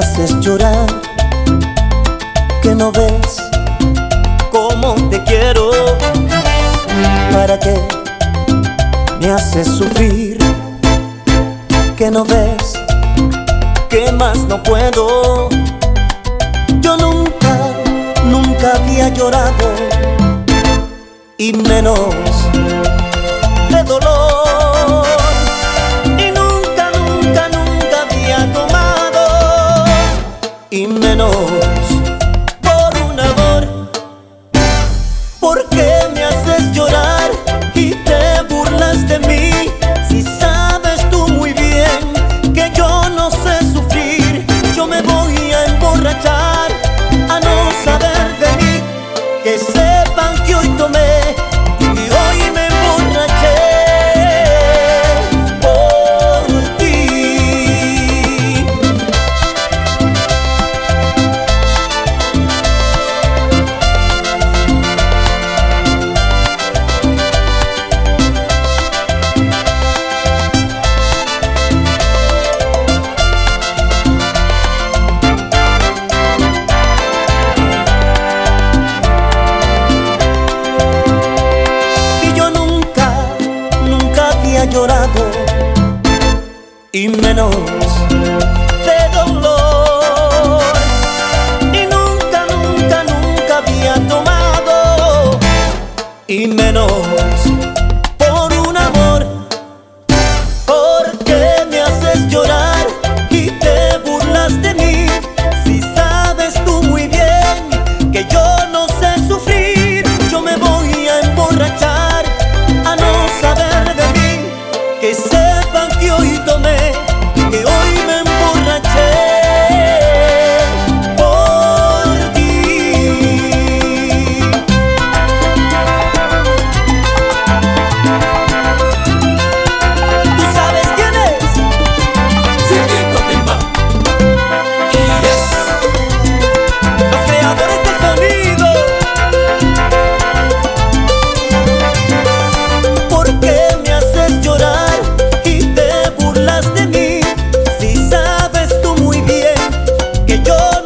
haces llorar, que no ves cómo te quiero. ¿Para qué me haces sufrir? Que no ves que más no puedo. Yo nunca había llorado, y menos de dolor. Y nunca había tomado, y menos por un amor. ¿Por qué me haces llorar y te burlas de mí? Si sabes tú muy bien que yo no sé sufrir. Yo me voy a emborrachar a no saber de mí. Que sepan que hoy tomé y hoy me emborraché por ti. Llorado, y menos de dolor. Y nunca había tomado, y menos por un amor. ¿Por qué me haces llorar y te burlas de mí? Si sabes tú muy bien que yo no sé sufrir. Yo me voy a emborrachar a no saber de mí. Que sepan que hoy tomé, que hoy me emborraché por ti. ¿Tú sabes quién es? Chiquito Timba. Yes. Los creadores del sonido. ¿Por qué me haces llorar y te burlas de mí? Si sabes tú muy bien que yo